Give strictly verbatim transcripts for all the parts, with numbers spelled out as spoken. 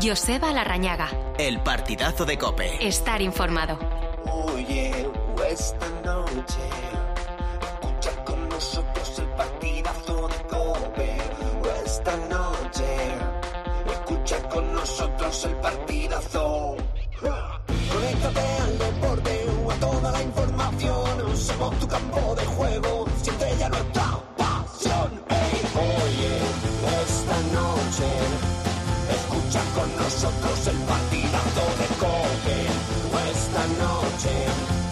Joseba Larrañaga. El partidazo de COPE. Estar informado. Oye, esta noche escucha con nosotros el partidazo de COPE. Esta noche escucha con nosotros el partidazo. Conéctate al deporte o a toda la información. Somos tu campo de juego, siente ya nuestra pasión. Hey, oye, esta noche escucha con nosotros el partidazo de COPE. Esta noche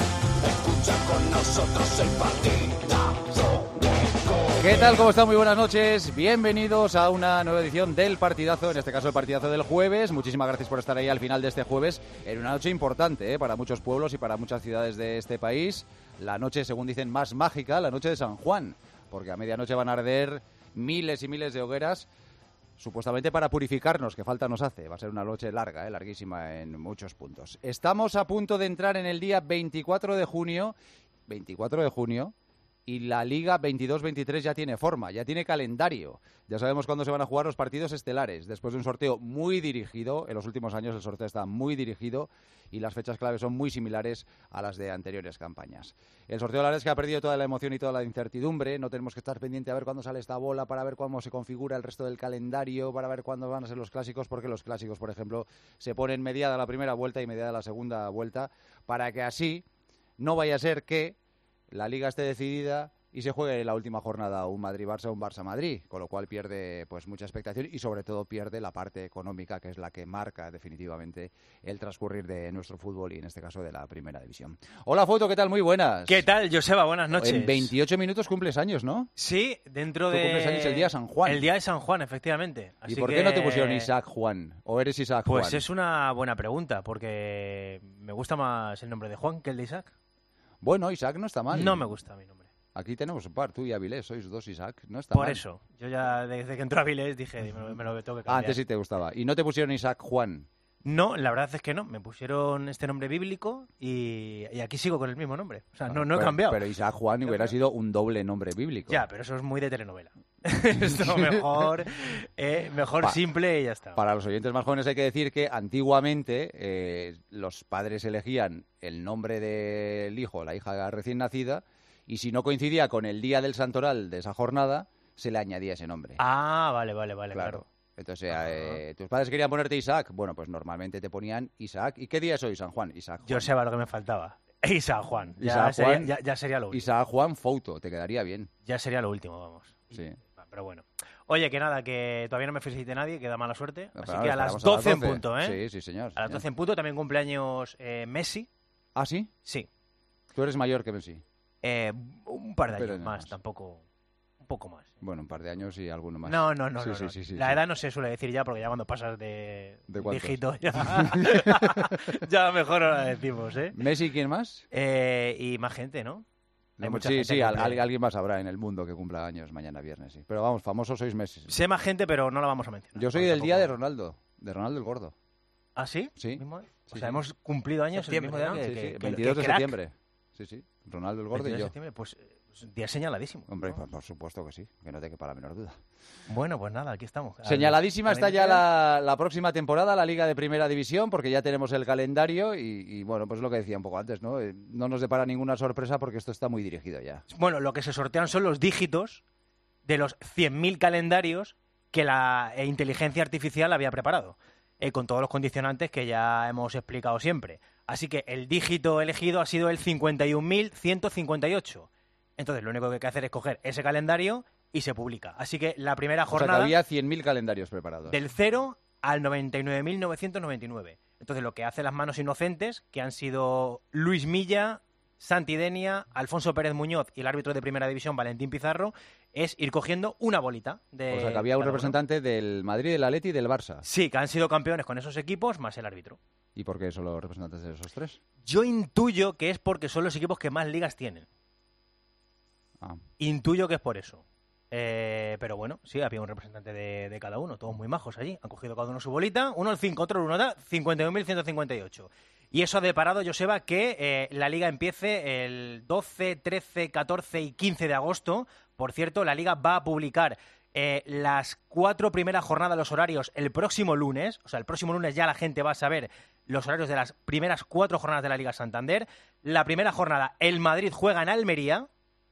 escucha con nosotros el partidazo de COPE. ¿Qué tal? ¿Cómo están? Muy buenas noches. Bienvenidos a una nueva edición del partidazo, en este caso el partidazo del jueves. Muchísimas gracias por estar ahí al final de este jueves, en una noche importante ¿eh? para muchos pueblos y para muchas ciudades de este país. La noche, según dicen, más mágica, la noche de San Juan, porque a medianoche van a arder miles y miles de hogueras, supuestamente para purificarnos, que falta nos hace. Va a ser una noche larga, ¿eh? larguísima en muchos puntos. Estamos a punto de entrar en el día veinticuatro de junio, veinticuatro de junio, y la Liga veintidós veintitrés ya tiene forma, ya tiene calendario. Ya sabemos cuándo se van a jugar los partidos estelares, después de un sorteo muy dirigido. En los últimos años el sorteo está muy dirigido y las fechas clave son muy similares a las de anteriores campañas. El sorteo, la verdad es que ha perdido toda la emoción y toda la incertidumbre. No tenemos que estar pendiente a ver cuándo sale esta bola, para ver cómo se configura el resto del calendario, para ver cuándo van a ser los clásicos, porque los clásicos, por ejemplo, se ponen mediada la primera vuelta y mediada la segunda vuelta, para que así no vaya a ser que la Liga esté decidida y se juegue en la última jornada un Madrid-Barça o un Barça-Madrid, con lo cual pierde pues mucha expectación y sobre todo pierde la parte económica, que es la que marca definitivamente el transcurrir de nuestro fútbol y en este caso de la primera división. Hola Foto, ¿qué tal? Muy buenas. ¿Qué tal, Joseba? Buenas noches. En veintiocho minutos cumples años, ¿no? Sí, dentro Tú de... cumples años el día de San Juan. El día de San Juan, efectivamente. Así ¿Y por que... qué no te pusieron Isaac Juan? ¿O eres Isaac pues Juan? Pues es una buena pregunta, porque me gusta más el nombre de Juan que el de Isaac. Bueno, Isaac no está mal. No me gusta mi nombre. Aquí tenemos un par, tú y Avilés, sois dos Isaac, no está Por mal. eso, yo ya desde que entró Avilés dije, me lo, me lo tengo que cambiar. Ah, antes sí te gustaba. ¿Y no te pusieron Isaac Juan? No, la verdad es que no. Me pusieron este nombre bíblico y, y aquí sigo con el mismo nombre. O sea, no, no he pero, cambiado. Pero Isaac Juan hubiera sido un doble nombre bíblico. Ya, pero eso es muy de telenovela. Esto mejor, eh, mejor pa simple y ya está. Para los oyentes más jóvenes hay que decir que antiguamente eh, los padres elegían el nombre del hijo, la hija recién nacida, y si no coincidía con el día del santoral de esa jornada, se le añadía ese nombre. Ah, vale, vale, vale, claro. claro. Entonces, eh, ¿tus padres querían ponerte Isaac? Bueno, pues normalmente te ponían Isaac. ¿Y qué día es hoy, San Juan? Isaac Juan. Yo sé lo que me faltaba. Isaac Juan. Ya, Isaac sería, Juan. Ya, ya sería lo último. Isaac Juan Fouto, te quedaría bien. Ya sería lo último, vamos. Sí. Pero bueno. Oye, que nada, que todavía no me felicite nadie, que da mala suerte. No, Así no, que a las doce en punto, ¿eh? Sí, sí, señor. A las doce en punto también cumpleaños eh, Messi. ¿Ah, sí? Sí. Tú eres mayor que Messi. Eh, un par de años Pero más, más. tampoco... Un poco más. Bueno, un par de años y alguno más. No, no, no. Sí, no, sí, no. sí, sí, la sí. edad no se suele decir ya, porque ya cuando pasas de, ¿De dígito ya, ya mejor no la decimos, ¿eh? ¿Messi y quién más? Eh, y más gente, ¿no? Hay No, mucha sí, gente sí, que al, cumple. alguien más habrá en el mundo que cumpla años mañana viernes, sí. Pero vamos, famosos sois Messi. Sé más gente, pero no la vamos a mencionar. Yo soy porque del tampoco- día de Ronaldo, de Ronaldo el Gordo. ¿Ah, sí? Sí. ¿Mismo? O Sí, sea, sí. hemos cumplido años el mismo Septiembre, día ¿no? que, Sí, sí, que- que- veintidós que de crack. septiembre. Sí, sí, Ronaldo el Gordo y veintidós de yo. septiembre, pues eh, día señaladísimo. Hombre, ¿no? por, por supuesto que sí, que no te quepa la menor duda. Bueno, pues nada, aquí estamos. Señaladísima Al- está al- ya la, la próxima temporada, la Liga de Primera División, porque ya tenemos el calendario y, y, bueno, pues lo que decía un poco antes, ¿no? Eh, No nos depara ninguna sorpresa porque esto está muy dirigido ya. Bueno, lo que se sortean son los dígitos de los cien mil calendarios que la eh, inteligencia artificial había preparado, eh, con todos los condicionantes que ya hemos explicado siempre. Así que el dígito elegido ha sido el cincuenta y un mil ciento cincuenta y ocho. Entonces, lo único que hay que hacer es coger ese calendario y se publica. Así que la primera O sea, que jornada había cien mil calendarios preparados. del cero al noventa y nueve mil novecientos noventa y nueve. Entonces, lo que hacen las manos inocentes, que han sido Luis Milla, Santi Denia, Alfonso Pérez Muñoz y el árbitro de Primera División, Valentín Pizarro, es ir cogiendo una bolita. De O sea, que había un cada uno. representante del Madrid, del Atleti y del Barça. Sí, que han sido campeones con esos equipos, más el árbitro. ¿Y por qué son los representantes de esos tres? Yo intuyo que es porque son los equipos que más ligas tienen. Ah. Intuyo que es por eso. Eh, pero bueno, sí, había un representante de, de cada uno, todos muy majos allí. Han cogido cada uno su bolita, uno el cinco, otro el uno, da cincuenta y un mil ciento cincuenta y ocho. Y eso ha deparado, Joseba, que eh, la Liga empiece el doce, trece, catorce y quince de agosto. Por cierto, la Liga va a publicar Eh, las cuatro primeras jornadas, los horarios, el próximo lunes, o sea, el próximo lunes ya la gente va a saber los horarios de las primeras cuatro jornadas de la Liga Santander. La primera jornada, el Madrid juega en Almería,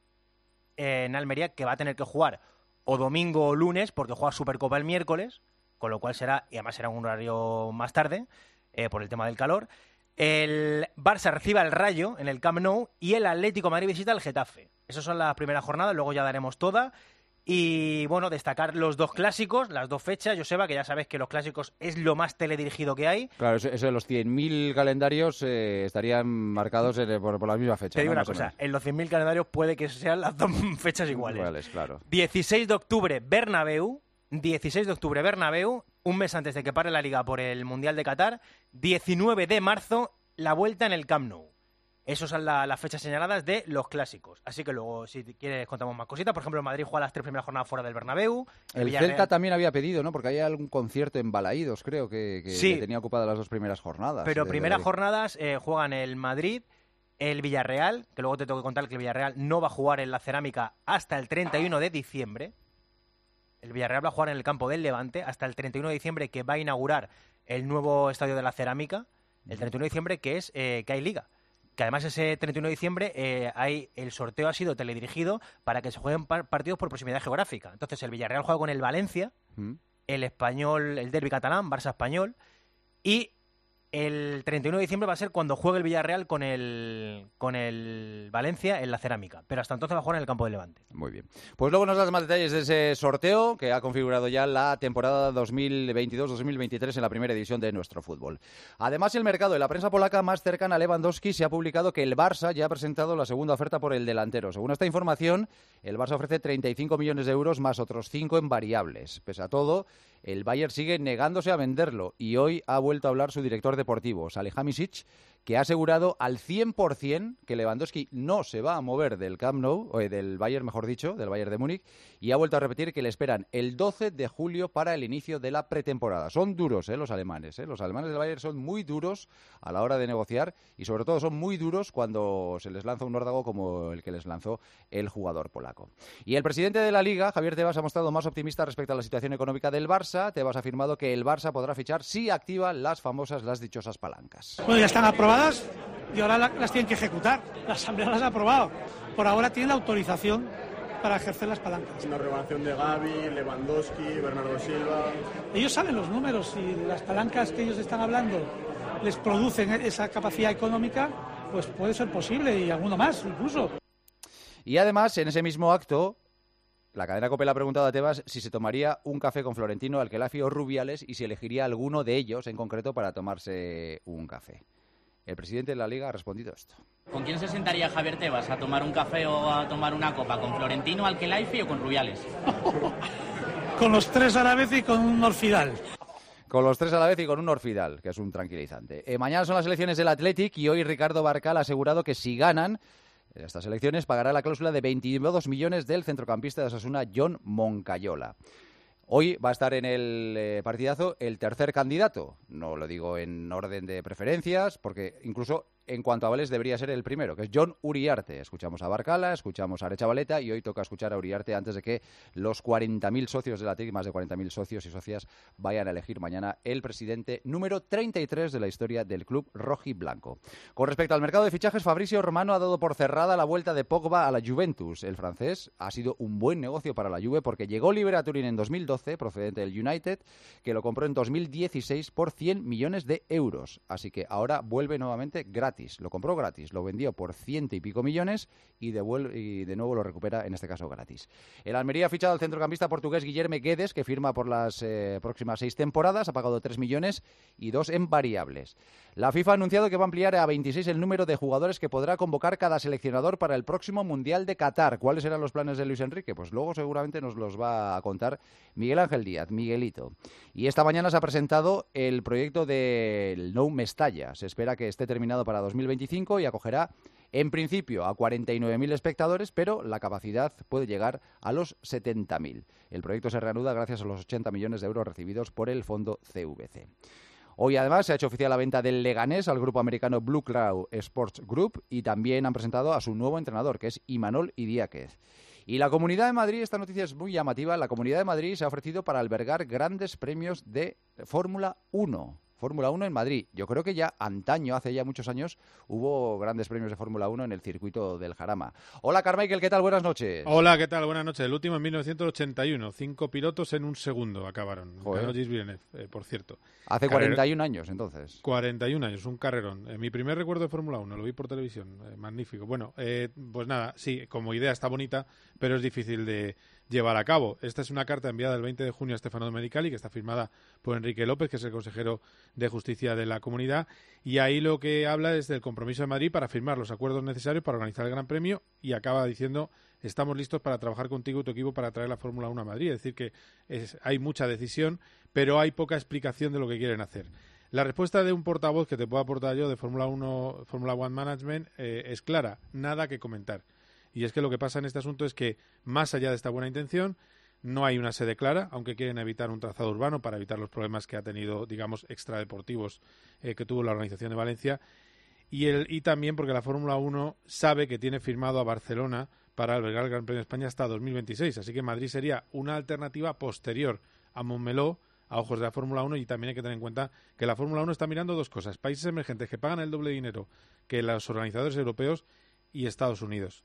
eh, en Almería, que va a tener que jugar o domingo o lunes, porque juega Supercopa el miércoles, con lo cual será, y además será un horario más tarde, eh, por el tema del calor. El Barça recibe al Rayo en el Camp Nou y el Atlético de Madrid visita al Getafe. Esas son las primeras jornadas, luego ya daremos toda. Y bueno, destacar los dos clásicos, las dos fechas, Joseba, que ya sabes que los clásicos es lo más teledirigido que hay. Claro, eso, eso de los cien mil calendarios eh, estarían marcados en, por, por la misma fecha. Te digo ¿no? una Más cosa, en los cien mil calendarios puede que sean las dos fechas iguales. Iguales, claro. dieciséis de octubre, Bernabéu. dieciséis de octubre, Bernabéu, un mes antes de que pare la Liga por el Mundial de Qatar. diecinueve de marzo, la vuelta en el Camp Nou. Esas son la, las fechas señaladas de los clásicos. Así que luego, si quieres, contamos más cositas. Por ejemplo, el Madrid juega las tres primeras jornadas fuera del Bernabéu. El, el Celta también había pedido, ¿no? Porque hay algún concierto en Balaídos, creo, que, que, sí, que tenía ocupadas las dos primeras jornadas. Pero de, primeras de... jornadas eh, juegan el Madrid, el Villarreal, que luego te tengo que contar que el Villarreal no va a jugar en la Cerámica hasta el treinta y uno de diciembre. El Villarreal va a jugar en el campo del Levante hasta el treinta y uno de diciembre, que va a inaugurar el nuevo estadio de la Cerámica. El treinta y uno de diciembre, que es eh, que hay Liga. Que además ese treinta y uno de diciembre eh, hay, el sorteo ha sido teledirigido para que se jueguen par partidos por proximidad geográfica. Entonces el Villarreal juega con el Valencia, ¿Mm? el Español, el derbi catalán, Barça Español, y el treinta y uno de diciembre va a ser cuando juegue el Villarreal con el, con el Valencia en la Cerámica. Pero hasta entonces va a jugar en el campo del Levante. Muy bien. Pues luego nos das más detalles de ese sorteo que ha configurado ya la temporada dos mil veintidós dos mil veintitrés en la primera edición de nuestro fútbol. Además, el mercado de la prensa polaca más cercana a Lewandowski se ha publicado que el Barça ya ha presentado la segunda oferta por el delantero. Según esta información, el Barça ofrece treinta y cinco millones de euros más otros cinco en variables. Pese a todo, el Bayern sigue negándose a venderlo y hoy ha vuelto a hablar su director deportivo, Salihamidzic, que ha asegurado al cien por ciento que Lewandowski no se va a mover del Camp Nou, o del Bayern, mejor dicho, del Bayern de Múnich, y ha vuelto a repetir que le esperan el doce de julio para el inicio de la pretemporada. Son duros, ¿eh? los alemanes. ¿eh? Los alemanes del Bayern son muy duros a la hora de negociar y sobre todo son muy duros cuando se les lanza un órdago como el que les lanzó el jugador polaco. Y el presidente de la Liga, Javier Tebas, ha mostrado más optimista respecto a la situación económica del Barça. Tebas ha afirmado que el Barça podrá fichar si activa las famosas, las dichosas palancas. Bueno, ya están aprobadas y ahora las tienen que ejecutar. La Asamblea las ha aprobado. Por ahora tienen la autorización para ejercer las palancas. Una renovación de Gavi, Lewandowski, Bernardo Silva. Ellos saben los números y las palancas que ellos están hablando les producen esa capacidad económica, pues puede ser posible y alguno más incluso. Y además, en ese mismo acto, la cadena COPE le ha preguntado a Tebas si se tomaría un café con Florentino, Alquelafi o Rubiales y si elegiría alguno de ellos en concreto para tomarse un café. El presidente de la Liga ha respondido esto. ¿Con quién se sentaría Javier Tebas? ¿A tomar un café o a tomar una copa? ¿Con Florentino, Alquelafi o con Rubiales? Con los tres a la vez y con un Orfidal. Con los tres a la vez y con un Orfidal, que es un tranquilizante. Eh, mañana son las elecciones del Athletic y hoy Ricardo Barcal ha asegurado que si ganan en estas elecciones pagará la cláusula de veintidós millones del centrocampista de Osasuna, Jon Moncayola. Hoy va a estar en el eh, partidazo el tercer candidato. No lo digo en orden de preferencias, porque incluso en cuanto a vales debería ser el primero, que es Jon Uriarte. Escuchamos a Barcala, escuchamos a Arechavaleta y hoy toca escuchar a Uriarte antes de que los cuarenta mil socios de la T I C, más de cuarenta mil socios y socias, vayan a elegir mañana el presidente número treinta y tres de la historia del club rojiblanco. Con respecto al mercado de fichajes, Fabrizio Romano ha dado por cerrada la vuelta de Pogba a la Juventus. El francés ha sido un buen negocio para la Juve porque llegó libre a Turín en dos mil doce, procedente del United, que lo compró en dos mil dieciséis por cien millones de euros. Así que ahora vuelve nuevamente gratis. Lo compró gratis, lo vendió por ciento y pico millones y, devuelve, y de nuevo lo recupera, en este caso gratis. El Almería ha fichado al centrocampista portugués Guilherme Guedes, que firma por las eh, próximas seis temporadas, ha pagado tres millones y dos en variables. La FIFA ha anunciado que va a ampliar a veintiséis el número de jugadores que podrá convocar cada seleccionador para el próximo Mundial de Qatar. ¿Cuáles eran los planes de Luis Enrique? Pues luego seguramente nos los va a contar Miguel Ángel Díaz, Miguelito. Y esta mañana se ha presentado el proyecto del Nou Mestalla. Se espera que esté terminado para dos mil veinticinco y acogerá en principio a cuarenta y nueve mil espectadores, pero la capacidad puede llegar a los setenta mil. El proyecto se reanuda gracias a los ochenta millones de euros recibidos por el fondo C V C. Hoy, además, se ha hecho oficial la venta del Leganés al grupo americano Blue Cloud Sports Group y también han presentado a su nuevo entrenador, que es Imanol Idiáquez. Y la Comunidad de Madrid, esta noticia es muy llamativa, la Comunidad de Madrid se ha ofrecido para albergar grandes premios de Fórmula uno. Fórmula uno en Madrid. Yo creo que ya antaño, hace ya muchos años, hubo grandes premios de Fórmula uno en el circuito del Jarama. Hola, Carmichael, ¿qué tal? Buenas noches. Hola, ¿qué tal? Buenas noches. El último en mil novecientos ochenta y uno. Cinco pilotos en un segundo acabaron. Ganó Gilles Villeneuve, eh, por cierto. Hace Carrer... cuarenta y un años, entonces. cuarenta y un años, un carrerón. Eh, mi primer recuerdo de Fórmula uno, lo vi por televisión. Eh, magnífico. Bueno, eh, pues nada, sí, como idea está bonita, pero es difícil de llevar a cabo. Esta es una carta enviada el veinte de junio a Stefano Domenicali, que está firmada por Enrique López, que es el consejero de Justicia de la Comunidad, y ahí lo que habla es del compromiso de Madrid para firmar los acuerdos necesarios para organizar el Gran Premio, y acaba diciendo: estamos listos para trabajar contigo y tu equipo para traer la Fórmula uno a Madrid. Es decir, que es, hay mucha decisión, pero hay poca explicación de lo que quieren hacer. La respuesta de un portavoz que te puedo aportar yo de Fórmula uno, Fórmula One Management eh, es clara: nada que comentar. Y es que lo que pasa en este asunto es que, más allá de esta buena intención, no hay una sede clara, aunque quieren evitar un trazado urbano para evitar los problemas que ha tenido, digamos, extradeportivos eh, que tuvo la organización de Valencia. Y, el, y también porque la Fórmula uno sabe que tiene firmado a Barcelona para albergar el Gran Premio de España hasta dos mil veintiséis. Así que Madrid sería una alternativa posterior a Montmeló, a ojos de la Fórmula uno, y también hay que tener en cuenta que la Fórmula uno está mirando dos cosas: países emergentes que pagan el doble de dinero que los organizadores europeos, y Estados Unidos.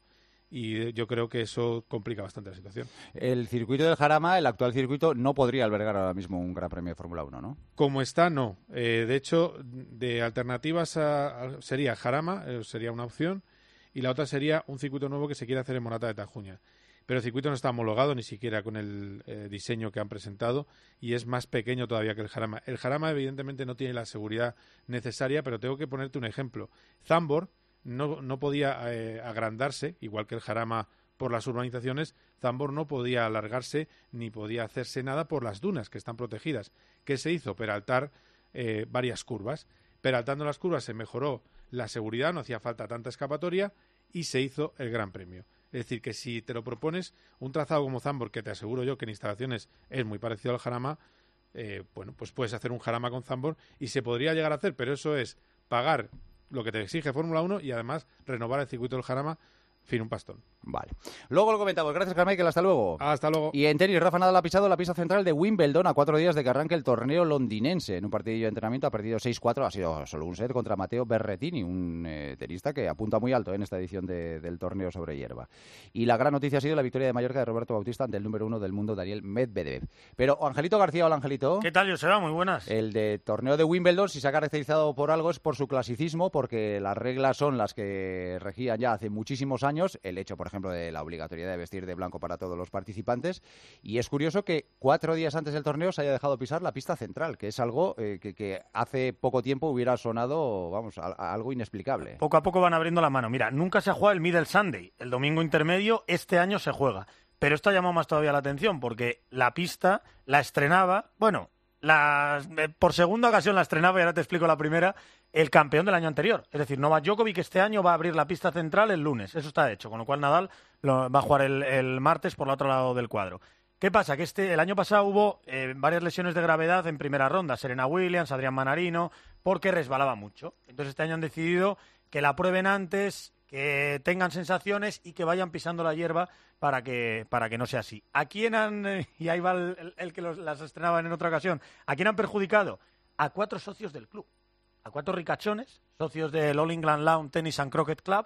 Y yo creo que eso complica bastante la situación. El circuito del Jarama, el actual circuito, no podría albergar ahora mismo un Gran Premio de Fórmula uno, ¿no? Como está, no. Eh, de hecho, de alternativas a, a, sería Jarama, eh, sería una opción, y la otra sería un circuito nuevo que se quiere hacer en Morata de Tajuña. Pero el circuito no está homologado ni siquiera con el eh, diseño que han presentado, y es más pequeño todavía que el Jarama. El Jarama evidentemente no tiene la seguridad necesaria, pero tengo que ponerte un ejemplo. Zandvoort no, no podía eh, agrandarse, igual que el Jarama, por las urbanizaciones. Zandvoort no podía alargarse ni podía hacerse nada por las dunas, que están protegidas. ¿Qué se hizo? Peraltar eh, varias curvas. Peraltando las curvas se mejoró la seguridad, no hacía falta tanta escapatoria, y se hizo el Gran Premio. Es decir, que si te lo propones, un trazado como Zandvoort, que te aseguro yo que en instalaciones es muy parecido al Jarama, eh, bueno, pues puedes hacer un Jarama con Zandvoort y se podría llegar a hacer, pero eso es pagar lo que te exige Fórmula uno y además renovar el circuito del Jarama, fin, un pastón. Vale. Luego lo comentamos. Gracias, Carmichael. Hasta luego. Hasta luego. Y en tenis, Rafa Nadal ha pisado la pista central de Wimbledon a cuatro días de que arranque el torneo londinense. En un partidillo de entrenamiento ha perdido seis cuatro. Ha sido solo un set contra Matteo Berrettini, un eh, tenista que apunta muy alto en esta edición de, del torneo sobre hierba. Y la gran noticia ha sido la victoria de Mallorca de Roberto Bautista ante el número uno del mundo, Daniel Medvedev. Pero Angelito García, hola, Angelito. ¿Qué tal, Joseba? Muy buenas. El de torneo de Wimbledon, si se ha caracterizado por algo, es por su clasicismo, porque las reglas son las que regían ya hace muchísimos años. El hecho, por ejemplo, de la obligatoriedad de vestir de blanco para todos los participantes, y es curioso que cuatro días antes del torneo se haya dejado pisar la pista central, que es algo eh, que, que hace poco tiempo hubiera sonado, vamos, a, a algo inexplicable. Poco a poco van abriendo la mano. Mira, nunca se ha jugado el Middle Sunday, el domingo intermedio. Este año se juega, pero esto ha llamado más todavía la atención porque la pista la estrenaba, bueno, la, eh, por segunda ocasión la estrenaba, y ahora te explico la primera, el campeón del año anterior. Es decir, Novak Djokovic este año va a abrir la pista central el lunes. Eso está hecho, con lo cual Nadal lo, va a jugar el, el martes por el otro lado del cuadro. ¿Qué pasa? Que este el año pasado hubo eh, varias lesiones de gravedad en primera ronda. Serena Williams, Adrián Manarino, porque resbalaba mucho. Entonces este año han decidido que la prueben antes, que tengan sensaciones y que vayan pisando la hierba para que, para que no sea así. ¿A quién han, eh, y ahí va el, el, el que los, las estrenaban en otra ocasión, a quién han perjudicado? A cuatro socios del club. A cuatro ricachones, socios del All England Lawn Tennis and Croquet Club,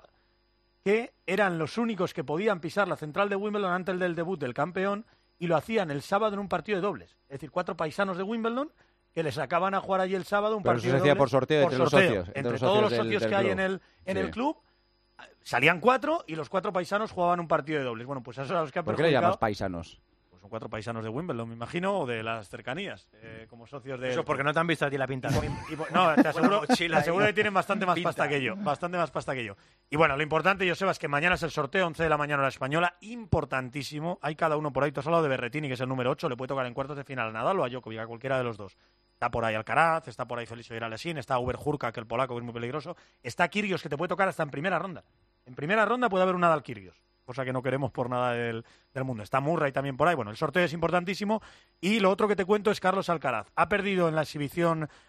que eran los únicos que podían pisar la central de Wimbledon antes del debut del campeón, y lo hacían el sábado en un partido de dobles. Es decir, cuatro paisanos de Wimbledon que les sacaban a jugar allí el sábado un Pero partido eso se de hacía dobles. por sorteo, por entre sorteo. los socios. Entre, entre los todos socios los socios del, que del hay en el, en sí. el club, salían cuatro y los cuatro paisanos jugaban un partido de dobles. Bueno, pues eso a los que han ¿Por qué le perjudicado. llamas paisanos? Son cuatro paisanos de Wimbledon, me imagino, o de las cercanías, eh, como socios de... Eso porque no te han visto a ti la pinta. Y, y, no, te aseguro, te aseguro que tienen bastante más pinta. pasta que yo, bastante más pasta que yo. Y bueno, lo importante, Joseba, es que mañana es el sorteo, once de la mañana hora española, importantísimo. Hay cada uno por ahí. Tú has hablado de Berrettini, que es el número ocho, le puede tocar en cuartos de final a Nadal o a Djokovic, a cualquiera de los dos. Está por ahí Alcaraz, está por ahí Felicio Gira-Lessín, está Uber Hurkacz, que el polaco, que es muy peligroso. Está Kyrgios, que te puede tocar hasta en primera ronda. En primera ronda puede haber un Nadal Kyrgios, cosa que no queremos por nada del, del mundo. Está Murray también por ahí. Bueno, el sorteo es importantísimo. Y lo otro que te cuento es Carlos Alcaraz. Ha perdido en la exhibición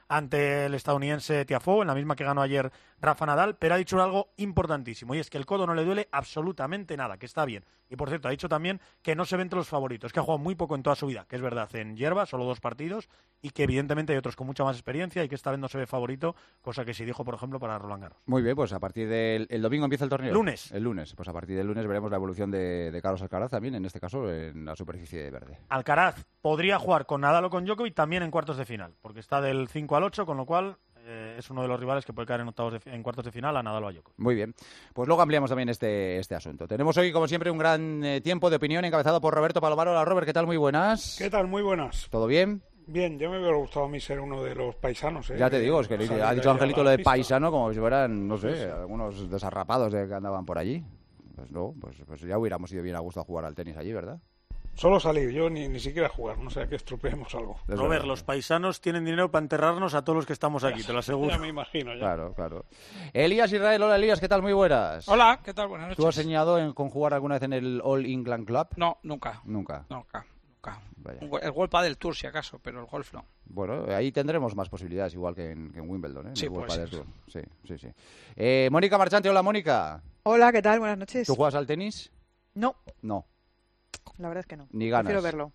ante el estadounidense Tiafoe, en la misma que ganó ayer Rafa Nadal, pero ha dicho algo importantísimo, y es que el codo no le duele absolutamente nada, que está bien. Y por cierto, ha dicho también que no se ve entre los favoritos, que ha jugado muy poco en toda su vida, que es verdad, en hierba, solo dos partidos, y que evidentemente hay otros con mucha más experiencia y que esta vez no se ve favorito, cosa que sí dijo, por ejemplo, para Roland Garros. Muy bien, pues a partir del el domingo empieza el torneo. Lunes. El lunes. Pues a partir del lunes veremos la evolución de, de Carlos Alcaraz también, en este caso en la superficie verde. Alcaraz podría jugar con Nadal o con Djokovic también en cuartos de final, porque está del cinco al ocho, con lo cual eh, es uno de los rivales que puede caer en, octavos de, en cuartos de final a Nadal o a Djokovic. Muy bien, pues luego ampliamos también este, este asunto. Tenemos hoy, como siempre, un gran eh, tiempo de opinión encabezado por Roberto Palomaro. Hola, Robert, ¿qué tal? Muy buenas. ¿Qué tal? Muy buenas. ¿Todo bien? Bien, ya me hubiera gustado a mí ser uno de los paisanos. ¿eh? Ya te digo, es que o sea, ha dicho Angelito lo de paisano como si fueran, no sé, sí, sí. algunos desarrapados de que andaban por allí. Pues no, pues, pues ya hubiéramos ido bien a gusto a jugar al tenis allí, ¿verdad? Solo salir, yo ni, ni siquiera jugar, no sé, que estropeemos algo. Robert, los paisanos tienen dinero para enterrarnos a todos los que estamos aquí, te lo aseguro. Ya me imagino, ya. Claro, claro. Elías Israel, hola Elías, ¿qué tal? Muy buenas. Hola, ¿qué tal? Buenas noches. ¿Tú has soñado en con jugar alguna vez en el All England Club? No, nunca. Nunca. Nunca, nunca. Vaya. El World Padel Tour, si acaso, pero el golf no. Bueno, ahí tendremos más posibilidades, igual que en, que en Wimbledon, ¿eh? Sí, el World pues Padel Tour. Sí, sí, sí. Eh, Mónica Marchante, hola Mónica. Hola, ¿qué tal? Buenas noches. ¿Tú juegas al tenis? No. No. La verdad es que no. Ni ganas. Prefiero verlo.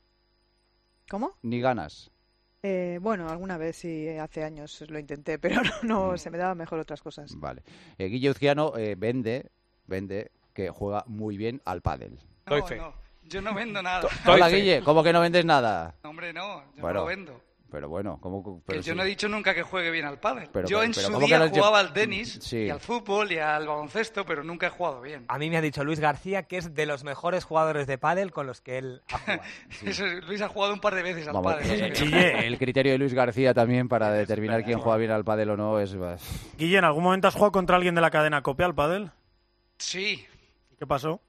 ¿Cómo? Ni ganas. Eh, bueno, alguna vez sí, hace años lo intenté, pero no, no mm. se me daban mejor otras cosas. Vale. Eh, Guille Uzquiano eh, vende, vende que juega muy bien al pádel. No, no, yo no vendo nada. Hola Guille, ¿cómo que no vendes nada? No, hombre, no, yo bueno, no lo vendo. Pero bueno, ¿cómo? Pero que yo sí. no he dicho nunca que juegue bien al pádel. Pero, yo pero, en pero, su ¿cómo día que no jugaba hecho... al tenis sí. y al fútbol y al baloncesto, pero nunca he jugado bien. A mí me ha dicho Luis García que es de los mejores jugadores de pádel con los que él ha jugado. Sí. Eso, Luis ha jugado un par de veces al Vamos, pádel. Eh, Guille, el criterio de Luis García también para determinar quién juega bien al pádel o no es... Guille, ¿en algún momento has jugado contra alguien de la cadena COPE al pádel? Sí. ¿Qué pasó?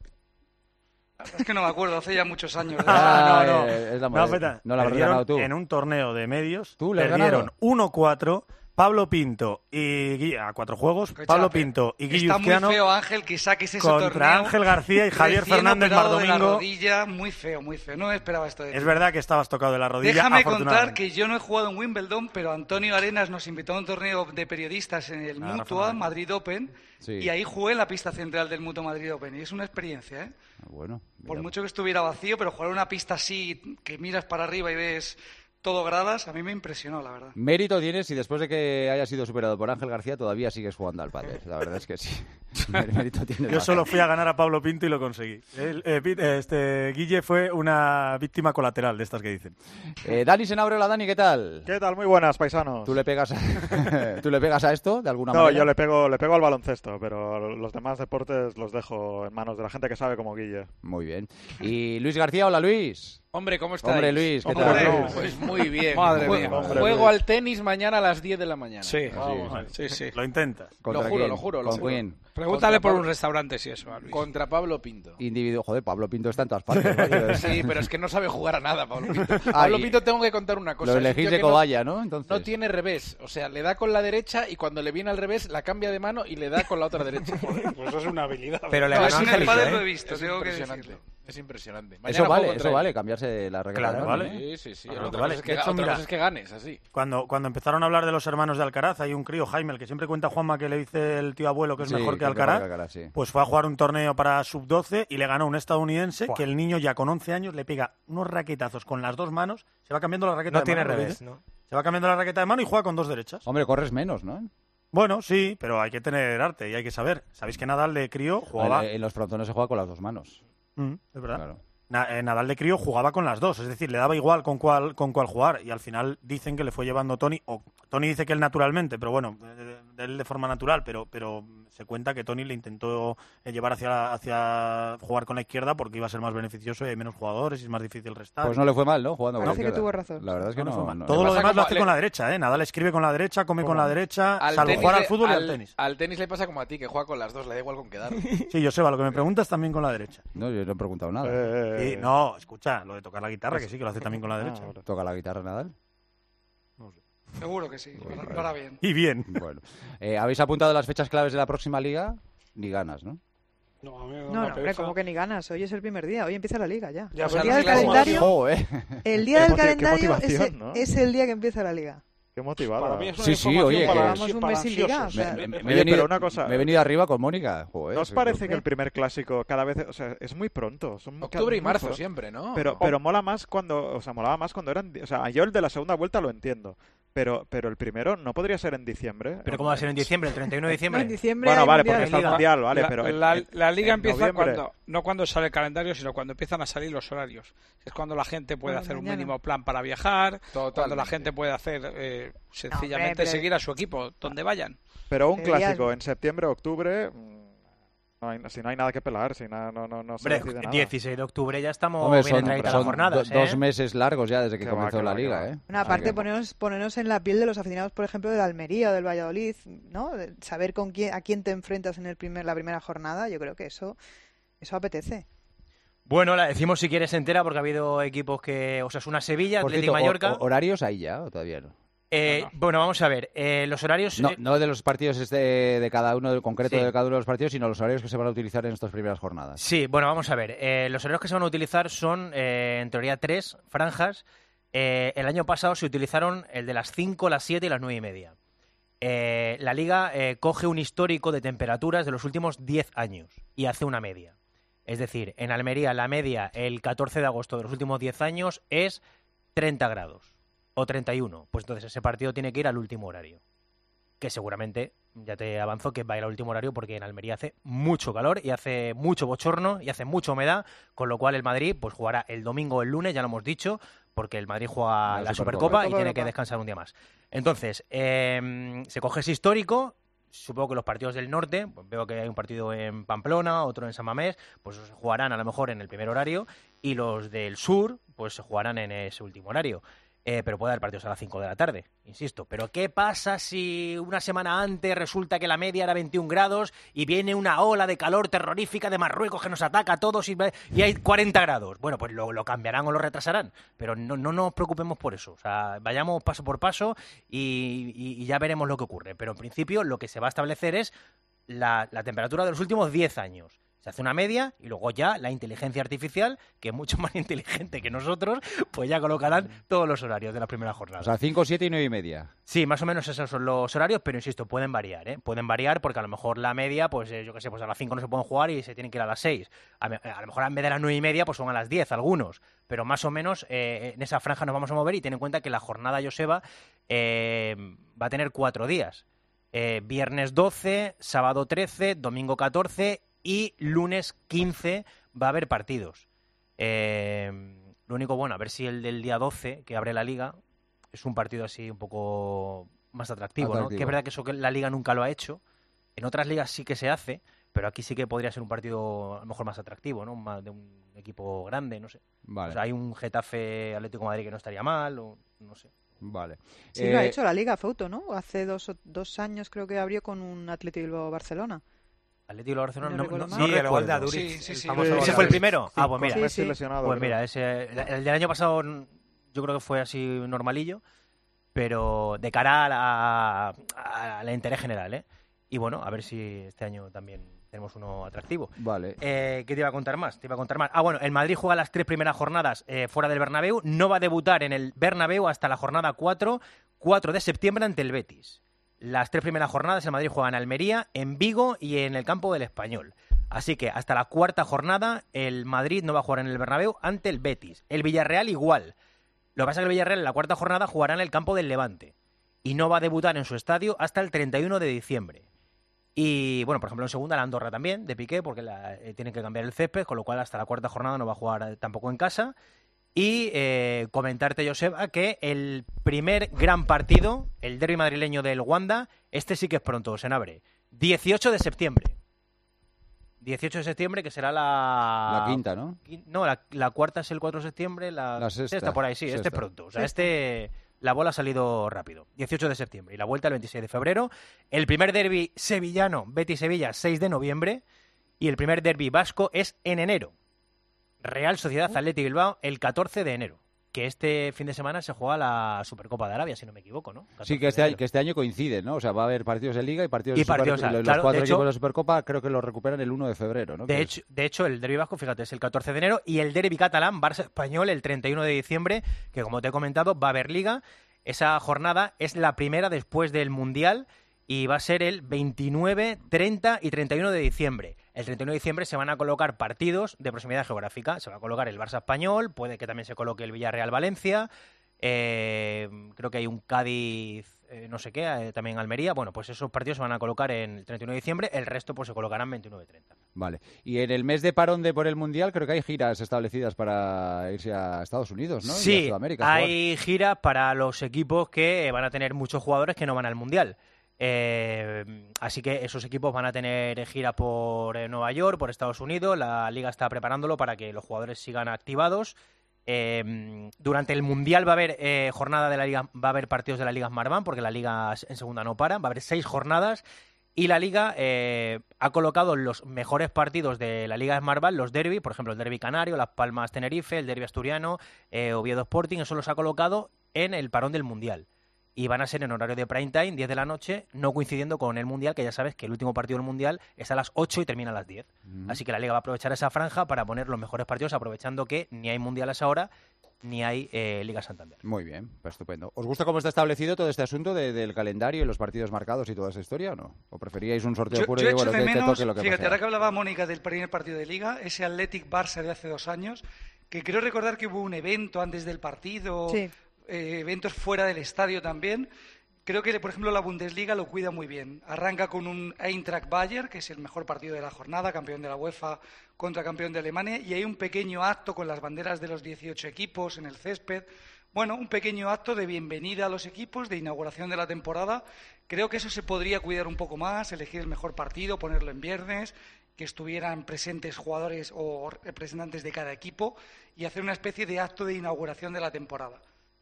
Es que no me acuerdo, hace ya muchos años. Ah, no, no. Es la no, no, no la habrás ganado tú. En un torneo de medios, ¿Tú le perdieron uno cuatro, Pablo Pinto y Guille, a cuatro juegos, Escucha, Pablo Pinto y Guille Uzquiano. Está muy feo, Ángel, que saques ese contra torneo. Ángel García y Javier Fernández Mardomingo. De la Mardomingo. rodilla, muy feo, muy feo. No me esperaba esto de ti. Es verdad que estabas tocado de la rodilla. Déjame contar que yo no he jugado en Wimbledon, pero Antonio Arenas nos invitó a un torneo de periodistas en el ah, Mutua Rafa Madrid Open. Sí. Y ahí jugué en la pista central del Mutua Madrid Open. Y es una experiencia, ¿eh? Bueno. Por mucho que estuviera vacío, pero jugar una pista así, que miras para arriba y ves todo gradas, a mí me impresionó, la verdad. Mérito tienes y después de que hayas sido superado por Ángel García todavía sigues jugando al pádel. La verdad es que sí. Mérito tienes. Yo solo fui a ganar a Pablo Pinto y lo conseguí. El, eh, este Guille fue una víctima colateral de estas que dicen. Eh, Dani Senabre, hola Dani, ¿qué tal? ¿Qué tal? Muy buenas, paisanos. ¿Tú le pegas a, ¿tú le pegas a esto de alguna no, manera? No, yo le pego, le pego al baloncesto, pero los demás deportes los dejo en manos de la gente que sabe como Guille. Muy bien. Y Luis García, hola Luis. Hombre, ¿cómo estáis? Hombre, Luis, ¿qué Hombre, tal? No, pues muy bien. Madre Juego, mía. Hombre, juego al tenis mañana a las diez de la mañana. Sí, Vamos, sí, sí. Lo intentas. Lo juro, quién? lo juro. Lo ¿Con juro. quién? Pregúntale Contra por Pablo... un restaurante si eso, a Luis. Contra Pablo Pinto. Individuo, joder, Pablo Pinto está en todas partes. ¿no? Sí, pero es que no sabe jugar a nada, Pablo Pinto. Pablo Pinto, tengo que contar una cosa. Lo elegís de cobaya, ¿no? Entonces... No tiene revés. O sea, le da con la derecha y cuando le viene al revés, la cambia de mano y le da con la otra derecha. Pues eso es una habilidad. Pero le no, ganó en el Angelito, pádel ¿eh? lo he visto, es tengo que impresionante. decirlo. Es impresionante. Mañana eso vale, eso vale, cambiarse la raqueta. Claro, vale. Sí, sí, sí. Claro, otra vale. cosa es que, De hecho, otra mira, cosa es que ganes, así. Cuando, cuando empezaron a hablar de los hermanos de Alcaraz, hay un crío, Jaime, el que siempre cuenta a Juanma que le dice el tío abuelo que es sí, mejor que, que Alcaraz, que Alcaraz sí. Pues fue a jugar un torneo para sub doce y le ganó un estadounidense. Buah. Que el niño ya con once años le pega unos raquetazos con las dos manos, se va cambiando la raqueta No de tiene mano. revés, ¿no? Se va cambiando la raqueta de mano y juega con dos derechas. Hombre, corres menos, ¿no? Bueno, sí, pero hay que tener arte y hay que saber. ¿Sabéis que Nadal de crío jugaba...? En los frontones se juega con las dos manos. Mm, es verdad. Claro. Na- eh, Nadal de crío jugaba con las dos, es decir, le daba igual con cuál con cuál jugar y al final dicen que le fue llevando Tony, o Tony dice que él naturalmente, pero bueno, de, de él de forma natural, pero pero se cuenta que Tony le intentó eh, llevar hacia hacia jugar con la izquierda porque iba a ser más beneficioso y hay menos jugadores y es más difícil restar. Pues no le fue mal, ¿no? Jugando con Parece la izquierda. que tuvo razón. La verdad es que No, no. no fue mal. no- Todo no- lo pasa demás lo como hace le- con la derecha, ¿eh? Nadal escribe con la derecha, come con la derecha, Al salvo tenis jugar al le- fútbol y al, al tenis. Al tenis le pasa como a ti, que juega con las dos, le da igual con quedar. Sí, Joseba, lo que me preguntas también con la derecha. No, yo no he preguntado nada. Eh, Sí, no, escucha, lo de tocar la guitarra, que sí, que lo hace también con la derecha. Ah, ¿Toca la guitarra Nadal? Seguro que sí, lo hará- lo hará bien. Y bien. Bueno. Eh, ¿Habéis apuntado las fechas claves de la próxima liga? Ni ganas, ¿no? No, a mí me da No, una no, hombre, pereza. como que ni ganas. Hoy es el primer día, hoy empieza la liga ya. Ya, el pero día no del sé cómo- calendario, ¡Jo, eh! el día Qué del moti- qué calendario es, motivación, el- ¿no? es el día que empieza la liga. Qué motivado. Para mí es una Sí, sí, información oye, para, que- Llevamos un para mes sin liga, ansiosos. o sea. Me, me- me Oye, he venido, pero una cosa- me he venido arriba con Mónica. Joder, ¿No os sí, parece sí. que el primer clásico cada vez, o sea, es muy pronto? Son muy- Octubre y muy marzo pronto. siempre, ¿no? Pero, pero mola más cuando, o sea, molaba más cuando eran, o sea, yo el de la segunda vuelta lo entiendo, pero, pero el primero no podría ser en diciembre. Pero ¿cómo va a ser en diciembre? ¿El treinta y uno de No, diciembre? en diciembre Bueno, hay vale, mundial. porque está el Liga. mundial, vale, la, pero en- la, en- la liga en empieza noviembre. cuando, no cuando sale el calendario, sino cuando empiezan a salir los horarios. Es cuando la gente puede Bueno, hacer un mañana. mínimo plan para viajar, cuando la Totalmente. gente puede hacer eh, sencillamente pero- seguir a su equipo donde vayan. Pero un Deberías- clásico en septiembre, octubre, mm, no hay, si no hay nada que pelar, si na- no, no, no se Hombre, decide nada. dieciséis de octubre ya estamos Hombre, bien son, entraditas son las jornadas, do- ¿eh? dos meses largos ya desde que Que va, comenzó que la va, que liga, va. ¿eh? Bueno, O sea aparte, que- ponernos, ponernos en la piel de los aficionados, por ejemplo, del Almería o del Valladolid, ¿no? De saber con quién, a quién te enfrentas en el primer, la primera jornada, yo creo que eso, eso apetece. Bueno, la decimos si quieres entera porque ha habido equipos que... O sea, es una Sevilla, Por Atlético cierto, Mallorca... ho- ho- ¿horarios ahí ya o todavía no? Eh, No, no. Bueno, vamos a ver. eh, los horarios... No, eh, no de los partidos este de cada uno, del concreto Sí. de cada uno de los partidos, sino los horarios que se van a utilizar en estas primeras jornadas. Sí, bueno, vamos a ver. eh, los horarios que se van a utilizar son, eh, en teoría, tres franjas. Eh, el año pasado se utilizaron el de las cinco, las siete y las nueve y media. Eh, la Liga eh, coge un histórico de temperaturas de los últimos diez años y hace una media. Es decir, en Almería la media el catorce de agosto de los últimos diez años es treinta grados o treinta y uno. Pues entonces ese partido tiene que ir al último horario. Que seguramente, ya te avanzo, que va a ir al último horario porque en Almería hace mucho calor y hace mucho bochorno y hace mucha humedad, con lo cual el Madrid pues jugará el domingo o el lunes, ya lo hemos dicho, porque el Madrid juega La la, Supercopa. Supercopa, y Supercopa tiene que Europa. descansar un día más. Entonces, eh, se coge ese histórico. Supongo que los partidos del norte, pues veo que hay un partido en Pamplona, otro en San Mamés, pues se jugarán a lo mejor en el primer horario, y los del sur, pues se jugarán en ese último horario. Eh, pero puede haber partidos a las cinco de la tarde, insisto. Pero ¿qué pasa si una semana antes resulta que la media era veintiún grados y viene una ola de calor terrorífica de Marruecos que nos ataca a todos y, y hay cuarenta grados? Bueno, pues lo, lo cambiarán o lo retrasarán, pero no, no nos preocupemos por eso. O sea, vayamos paso por paso y, y- y ya veremos lo que ocurre. Pero en principio lo que se va a establecer es la, la temperatura de los últimos diez años. Se hace una media y luego ya la inteligencia artificial, que es mucho más inteligente que nosotros, pues ya colocarán todos los horarios de la primera jornada. O sea, cinco, siete y nueve y media. Sí, más o menos esos son los horarios, pero insisto, pueden variar, ¿eh? Pueden variar porque a lo mejor la media, pues eh, yo qué sé, pues a las cinco no se pueden jugar y se tienen que ir a las seis. A, me- a lo mejor en vez de las nueve y media, pues son a las diez algunos. Pero más o menos eh, en esa franja nos vamos a mover y ten en cuenta que la jornada Joseba eh, va a tener cuatro días. Eh, viernes doce, sábado trece, domingo catorce y lunes quince va a haber partidos. Eh, lo único bueno, a ver si el del día doce, que abre la liga, es un partido así un poco más atractivo, ¿no? Atractivo. Que es verdad que eso que la liga nunca lo ha hecho. En otras ligas sí que se hace, pero aquí sí que podría ser un partido a lo mejor más atractivo, ¿no? Más de un equipo grande, no sé. Vale. O sea, hay un Getafe Atlético de Madrid que no estaría mal, o no sé. Vale. Sí, lo ha Eh, hecho la Liga Fauto, ¿no? Hace dos, o- dos años creo que abrió con un Atlético Bilbao Barcelona. Atlético de Barcelona No no, recuerdo no, mal. no Sí, el recuerdo. gol de Aduriz. Sí, sí, el sí. famoso Sí, gol ¿Ese de fue el Aduriz. primero? Sí, ah, pues con mira. Messi sí. lesionado, Pues creo. mira, ese, el del año pasado n- yo creo que fue así normalillo, pero de cara a la, a la interés general, ¿eh? Y bueno, a ver si este año también tenemos uno atractivo. Vale. Eh, ¿Qué te iba a contar más? Te iba a contar más. Ah, bueno, el Madrid juega las tres primeras jornadas eh, fuera del Bernabéu. No va a debutar en el Bernabéu hasta la jornada cuatro, cuatro de septiembre ante el Betis. Las tres primeras jornadas el Madrid juega en Almería, en Vigo y en el campo del Español. Así que hasta la cuarta jornada el Madrid no va a jugar en el Bernabéu ante el Betis. El Villarreal igual. Lo que pasa es que el Villarreal en la cuarta jornada jugará en el campo del Levante. Y no va a debutar en su estadio hasta el treinta y uno de diciembre. Y bueno, por ejemplo, en segunda la Andorra también, de Piqué, porque la, eh, tienen que cambiar el césped, con lo cual hasta la cuarta jornada no va a jugar eh, tampoco en casa. Y eh, comentarte, Joseba, que el primer gran partido, el derbi madrileño del Wanda, este sí que es pronto, Senabre. dieciocho de septiembre. dieciocho de septiembre, que será la... La quinta, ¿no? Quin- No, la, la cuarta es el cuatro de septiembre, la, La sexta, por ahí, sí, este sexta. es pronto. O sea, Sexta. este... La bola ha salido rápido. dieciocho de septiembre. Y la vuelta el veintiséis de febrero. El primer derbi sevillano, Betis-Sevilla, seis de noviembre. Y el primer derbi vasco es en enero. Real Sociedad Athletic Bilbao, el catorce de enero. Que este fin de semana se juega la Supercopa de Arabia, si no me equivoco, ¿no? Sí, que este, año, que este año coincide, ¿no? O sea, va a haber partidos de Liga y partidos Y de Super- partidos, los, los claro, cuatro de equipos hecho- de la Supercopa creo que los recuperan el uno de febrero, ¿no? De Que hecho, de hecho, el derbi vasco, fíjate, es el catorce de enero. Y el derbi catalán, Barça-Español, el treinta y uno de diciembre, que como te he comentado, va a haber Liga. Esa jornada es la primera después del Mundial y va a ser el veintinueve, treinta y treinta y uno de diciembre. El treinta y uno de diciembre se van a colocar partidos de proximidad geográfica. Se va a colocar el Barça Español, puede que también se coloque el Villarreal Valencia, eh, creo que hay un Cádiz, eh, no sé qué, eh, también Almería. Bueno, pues esos partidos se van a colocar en el treinta y uno de diciembre, el resto pues se colocarán veintinueve y treinta. Vale. Y en el mes de parón de por el Mundial creo que hay giras establecidas para irse a Estados Unidos, ¿no? Sí, y a Sudamérica, hay giras para los equipos que van a tener muchos jugadores que no van al Mundial. Eh, así que esos equipos van a tener gira por eh, Nueva York, por Estados Unidos. La Liga está preparándolo para que los jugadores sigan activados. Eh, durante el Mundial va a haber eh, jornada de la Liga, va a haber partidos de la Liga Smartbank, porque la Liga en segunda no para. Va a haber seis jornadas y la Liga eh, ha colocado los mejores partidos de la Liga Smartbank, los derby, por ejemplo el derby canario, Las Palmas Tenerife, el derby asturiano, eh, Oviedo Sporting. Eso los ha colocado en el parón del Mundial. Y van a ser en horario de prime time, diez de la noche, no coincidiendo con el Mundial, que ya sabes que el último partido del Mundial es a las ocho y termina a las diez. Mm. Así que la Liga va a aprovechar esa franja para poner los mejores partidos, aprovechando que ni hay Mundiales ahora, ni hay eh, Liga Santander. Muy bien, pues estupendo. ¿Os gusta cómo está establecido todo este asunto de, del calendario y los partidos marcados y toda esa historia o no? ¿O preferíais un sorteo yo, puro yo y bueno, de que, menos, que toque lo que fíjate, pase? ahora que hablaba Mónica del primer partido de Liga, ese Athletic Barça de hace dos años, que creo recordar que hubo un evento antes del partido, sí. eh, eventos fuera del estadio también. Creo que, por ejemplo, la Bundesliga lo cuida muy bien. Arranca con un Eintracht Bayer, que es el mejor partido de la jornada, campeón de la UEFA contra campeón de Alemania, y hay un pequeño acto con las banderas de los dieciocho equipos en el césped. Bueno, un pequeño acto de bienvenida a los equipos, de inauguración de la temporada. Creo que eso se podría cuidar un poco más, elegir el mejor partido, ponerlo en viernes, que estuvieran presentes jugadores o representantes de cada equipo y hacer una especie de acto de inauguración de la temporada.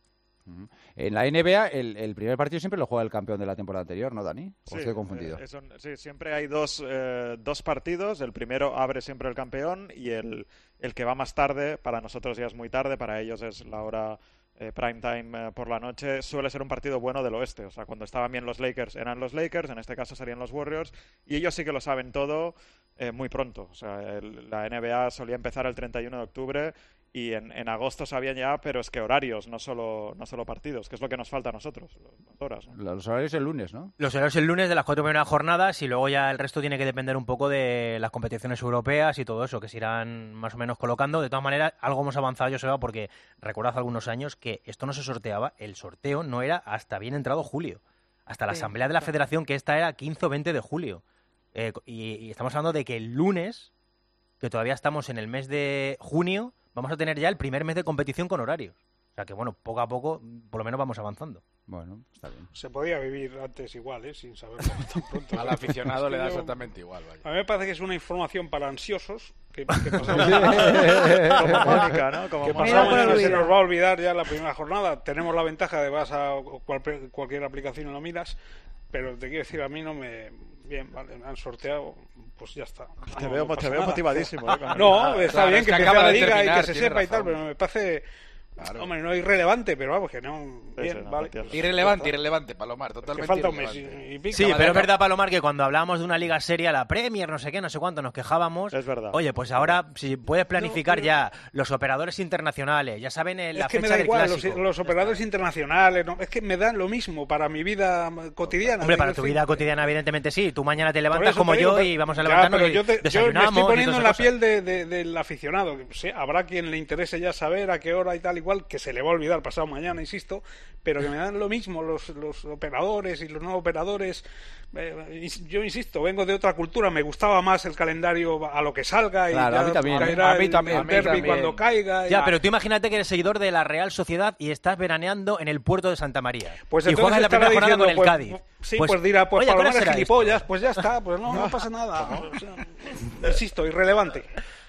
En la N B A, el, el primer partido siempre lo juega el campeón de la temporada anterior, ¿no, Dani? ¿O Sí, estoy confundido? eh, son- sí, siempre hay dos, eh, dos partidos. El primero abre siempre el campeón y el, el que va más tarde, para nosotros ya es muy tarde, para ellos es la hora eh, prime time eh, por la noche, suele ser un partido bueno del oeste. O sea, cuando estaban bien los Lakers eran los Lakers, en este caso serían los Warriors, y ellos sí que lo saben todo eh, muy pronto. O sea, el- la N B A solía empezar el treinta y uno de octubre y en, en agosto sabían ya, pero es que horarios, no solo, no solo partidos, que es lo que nos falta a nosotros, las horas, ¿no? Los horarios el lunes, ¿no? Los horarios el lunes de las cuatro primeras jornadas y luego ya el resto tiene que depender un poco de las competiciones europeas y todo eso, que se irán más o menos colocando. De todas maneras, algo hemos avanzado, yo sé, porque recordad algunos años que esto no se sorteaba, el sorteo no era hasta bien entrado julio, hasta la Sí, asamblea de la federación, que esta era quince o veinte de julio. Eh, y, y estamos hablando de que el lunes, que todavía estamos en el mes de junio, vamos a tener ya el primer mes de competición con horarios. O sea que, bueno, poco a poco, por lo menos vamos avanzando. Bueno, está bien. Se podía vivir antes igual, ¿eh? Sin saberlo tan pronto. Al aficionado Es que le da yo- exactamente igual, vaya. A mí me parece que es una información para ansiosos. Que, que pasamos Como Mónica, ¿no? Como que Mónica. pasamos Mira por y se olvidar. nos va a olvidar ya la primera jornada. Tenemos la ventaja de vas a cual- cualquier aplicación y lo miras, pero te quiero decir, a mí no me... Bien, vale, me han sorteado, pues ya está. Te No, veo, no pasa te veo nada. motivadísimo, ¿eh? Con el- No, está Claro, bien es que que empiece acaba la de liga y terminar, que se tiene sepa y tal, razón. pero me parece... Claro. Hombre, no irrelevante, pero vamos, que no... Sí, Bien, sí, no, vale. tienes- Irrelevante, irrelevante, Palomar, Que totalmente falta un mes irrelevante. y, y pico. Sí, Vale, pero es no. verdad, Palomar, que cuando hablábamos de una liga seria, la Premier, no sé qué, no sé cuánto, nos quejábamos. Es verdad. Oye, pues ahora, si puedes planificar No, pero- ya los operadores internacionales, ya saben eh, la Es que me fecha da del igual, los, clásico. los operadores internacionales, no, es que me dan lo mismo para mi vida cotidiana. Hombre, te para quiero tu decir. vida cotidiana, evidentemente sí. Tú mañana te Por levantas eso como te digo, yo pero- y vamos a ya, levantarnos pero y yo, te- yo me desayunamos. estoy y poniendo en todas la esas piel de- de- del aficionado. que, sí, habrá quien le interese ya saber a qué hora y tal, igual, que se le va a olvidar pasado mañana, insisto, pero que me dan lo mismo los, los operadores y los no operadores. Eh, yo insisto, vengo de otra cultura, me gustaba más el calendario a lo que salga y Claro, ya a mí también. caerá A mí el- también, el a mí derbi también. cuando caiga. y- Ya, pero tú imagínate que eres seguidor de la Real Sociedad y estás veraneando en el puerto de Santa María. Pues y entonces juegas la estará primera jornada diciendo, con el pues, Cádiz. Sí, pues, dirá, pues oye, ¿qué hora Palomar es será gilipollas, esto? pues ya está, pues no, no pasa nada. O sea, insisto, irrelevante.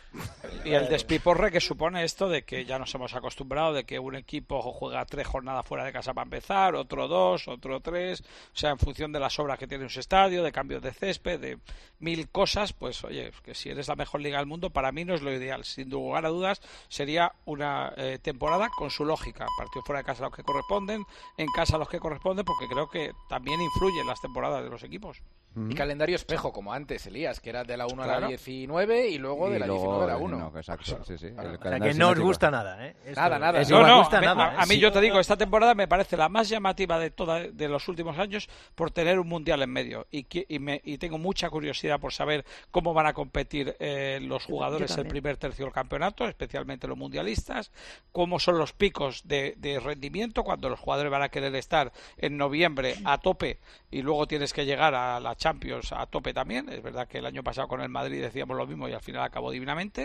Y el despiporre que supone esto de que ya nos hemos acostumbrado de que un equipo juega tres jornadas fuera de casa para empezar, otro dos, otro tres, o sea, en función de las obras que tiene su estadio, de cambios de césped, de mil cosas, pues oye, que si eres la mejor liga del mundo, para mí no es lo ideal. Sin lugar a dudas, sería una eh, temporada con su lógica. Partidos fuera de casa los que corresponden, en casa los que corresponden, porque creo que también influyen las temporadas de los equipos. Y calendario espejo, como antes, Elías, que era de la uno a Claro. la diecinueve y luego Y de la luego diecinueve ¿no? De a uno. No, exacto, sí, sí. O sea, que no os gusta nada, ¿eh? Esto, Nada, nada. No, no, gusta a, nada, ¿eh? a mí Sí. yo te digo, esta temporada me parece la más llamativa de toda de los últimos años por tener un mundial en medio y, y, me, y tengo mucha curiosidad por saber cómo van a competir eh, los jugadores el primer tercio del campeonato, especialmente los mundialistas, cómo son los picos de, de rendimiento cuando los jugadores van a querer estar en noviembre a tope y luego tienes que llegar a la Champions a tope también. Es verdad que el año pasado con el Madrid decíamos lo mismo y al final acabó divinamente.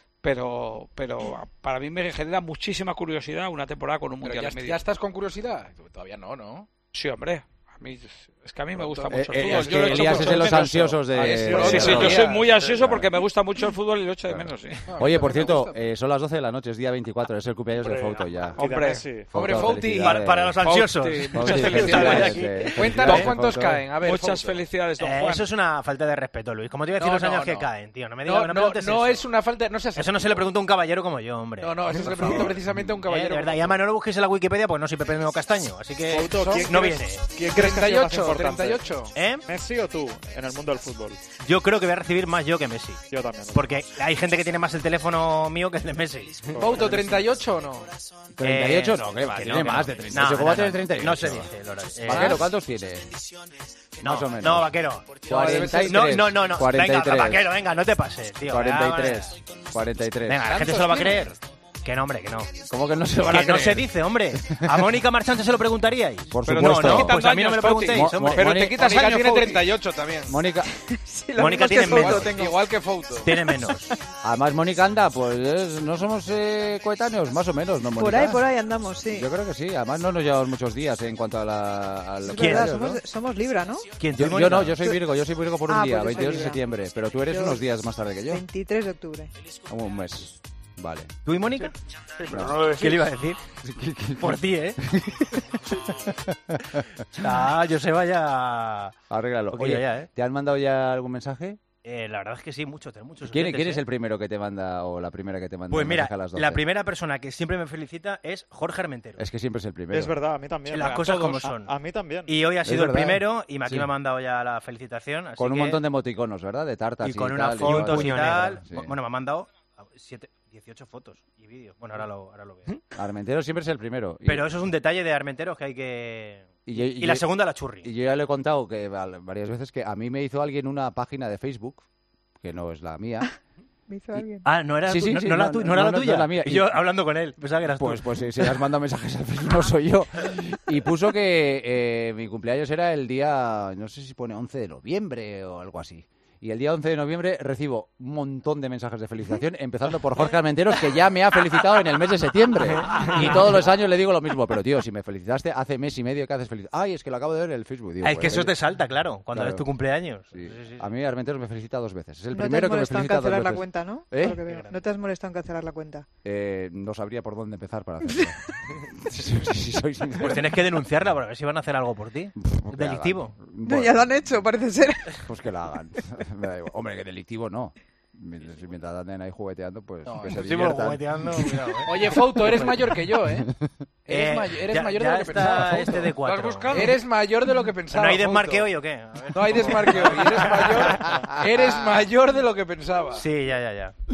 Pero, pero para mí me genera muchísima curiosidad una temporada con un Pero mundial ya, en medio. ¿Ya estás con curiosidad? Todavía no, ¿no? Sí, hombre. A mí, es que a mí me gusta Eh, mucho el eh, fútbol. es Yo lo que echo Elías mucho es de los menos. ansiosos de... Ah, sí, de- sí, sí, de- yo soy muy ansioso Claro. porque me gusta mucho el fútbol y lo echo de menos, sí. Oye, por cierto, eh, son las doce de la noche, es día veinticuatro, es el cumpleaños de Fouto ya. Hombre, Hombre, Fouti. Para, para los ansiosos. Fouti, Fouti, muchas felicidades, felicidades. eh, Cuéntanos felicidades, cuántos Fouto. caen. A ver, Muchas Fouto. felicidades, don Eh, Juan. eso es una falta de respeto, Luis. ¿Cómo te voy a decir No, los años no, que no. caen, tío? No me digas, No, no, me no, preguntes no eso. es una falta... No seas Eso no se le pregunta a un caballero como yo, hombre. No, no, eso se le Por pregunta favor. precisamente a un Eh, caballero. de verdad, y además no lo busques en la Wikipedia, pues no soy Pepe Meo Castaño, así que Fouto, ¿quién no crees- viene. ¿Quién crees que ha sido más treinta y ocho, importante? treinta y ocho. ¿Eh? ¿Messi o tú en el mundo del fútbol? Yo creo que voy a recibir más yo que Messi. Yo también. Porque hay gente que tiene más el teléfono mío que el de Messi. Fouto, ¿treinta y ocho o no? ¿treinta y ocho? No, que va, que tiene no, más que de no. treinta y ocho. No, ¿Cómo va a no, tener no. treinta y ocho? No se dice, Lola. Eh, Vaquero, ¿cuántos tiene? No, Más o menos. no, Vaquero. cuarenta y tres. No, no, no, no. cuarenta y Venga, tres. Vaquero, venga, no te pases, tío. cuarenta y Ya, tres. cuarenta y tres. Venga, la gente se lo va a creer. Que no, hombre, que no. ¿Cómo que no se lo van a Que no creer? se dice, hombre. A Mónica Marchante se lo preguntaríais. Por Pero supuesto. no, no, pues a mí no me lo Fouti. preguntéis, Mo- hombre. Pero Moni- te quitas Mónica años, tiene Fouti. treinta y ocho también. Mónica, Mónica tiene Igual menos. que- Igual que Fouto. Tiene menos. además Mónica anda, pues es- no somos eh, coetáneos, más o menos, ¿no, Mónica? Por ahí, por ahí andamos, sí. Yo creo que sí, además no nos llevamos muchos días en cuanto a la... al Es ¿Quién? verdad, calendario, somos, ¿no? somos Libra, ¿no? ¿Quién? Yo, ¿Tú, yo no, Mónica? yo soy Virgo, yo soy Virgo por un Ah, día, pues yo soy veintidós de Libra. septiembre, pero tú eres Yo- unos días más tarde que yo, veintitrés de octubre. como un mes. Vale. ¿Tú y Mónica? Pero no lo decís. ¿Qué le iba a decir? Por ti, ¿eh? Ah, Joseba ya... Arréglalo. Poquillo Oye, ya, ¿eh? ¿te han mandado ya algún mensaje? Eh, la verdad es que sí, muchos, tenemos muchos ¿Quién, oyentes, quién es ¿eh? el primero que te manda o la primera que te manda Pues un mira, mensaje a las doce? la primera persona que siempre me felicita es Jorge Armentero. Es que siempre es el primero. Es verdad, a mí también. Las A cosas todos. como son. A, a mí también. Y hoy ha Es sido el verdad. primero y aquí Sí. me ha mandado ya la felicitación. así Con un que- montón de emoticonos, ¿verdad? De tartas y, y con tal, unas y fotos y igual. tal. Sí. Bueno, me ha mandado siete, dieciocho fotos y vídeos. Bueno, ahora lo, ahora lo veo. Armentero siempre es el primero. Y- Pero eso es un detalle de Armenteros que hay que... Y, yo- Y, y la yo- segunda la churri. Y yo ya le he contado que val- varias veces que a mí me hizo alguien una página de Facebook, que no es la mía. Me hizo alguien. Ah, no era, Sí, tu- sí, no, sí, no la no, tu- no, no era no, la no, no tuya. es la mía. Y Y- yo hablando con él, pensaba que eras Pues, tú. pues si, si has mandado mensajes al Facebook, no soy yo. Y puso que eh, mi cumpleaños era el día, no sé si pone once de noviembre o algo así. Y el día once de noviembre recibo un montón de mensajes de felicitación, empezando por Jorge Armenteros, que ya me ha felicitado en el mes de septiembre. Y todos los años le digo lo mismo. Pero, tío, si me felicitaste hace mes y medio que haces feliz. Ay, es que lo acabo de ver en el Facebook. Digo, Ah, es que pues, eso te salta, claro, cuando claro. es tu cumpleaños. Sí. Sí, sí, sí. A mí Armenteros me felicita dos veces. Es el No te has primero que me molestado en felicita dos cancelar la veces. cuenta, ¿no? ¿Eh? Por lo que veo. No te has molestado en cancelar la cuenta. Eh, no sabría por dónde empezar para hacerlo. si, si soy sincero. Pues tienes que denunciarla para ver si van a hacer algo por ti. Pues que Delictivo. hagan. No, Bueno, ya lo han hecho, parece ser. pues que la hagan. Me da igual. Hombre, que delictivo no. Mientras mientras anden ahí jugueteando, pues No, que se Encima diviertan. jugueteando, cuidado, ¿eh? Oye, Fouto, eres mayor que yo, ¿eh? Eres, Eh, may- eres ya- mayor ya de lo que está pensaba. Fouto. este de cuatro. ¿Lo has buscado? Eres mayor de lo que pensaba. ¿No hay Fouto. desmarque hoy o qué? A ver. No hay desmarque hoy. Eres mayor, eres mayor de lo que pensaba. Sí, ya, ya, ya.